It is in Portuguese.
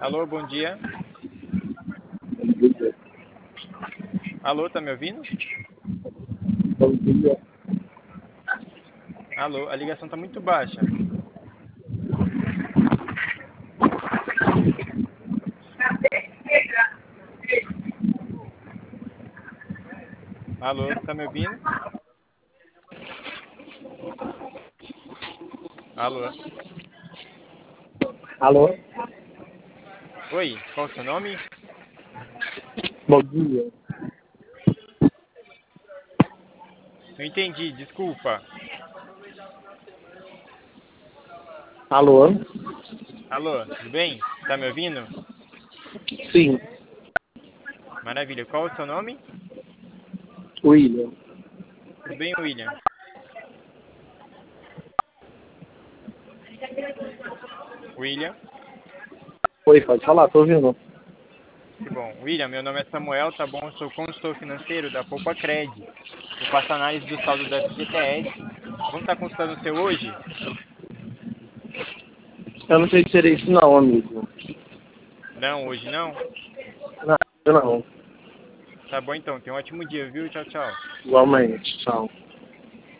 Alô, bom dia. Alô, tá me ouvindo? Bom dia. Alô, a ligação tá muito baixa. Alô, tá me ouvindo? Alô. Alô? Oi, qual o seu nome? Bom dia. Não entendi, desculpa. Alô? Alô, tudo bem? Tá me ouvindo? Sim, Maravilha. Qual o seu nome? William. Tudo bem, William? William? Oi, pode falar, tô ouvindo. Que bom. William, meu nome é Samuel, tá bom? Eu sou consultor financeiro da Poupa Cred. Eu faço análise do saldo do FGTS. Vamos estar consultando o seu hoje? Eu não sei dizer isso não, amigo. Não, hoje não? Não, eu não. Tá bom então. Tenha um ótimo dia, viu? Tchau, tchau. Igualmente, tchau.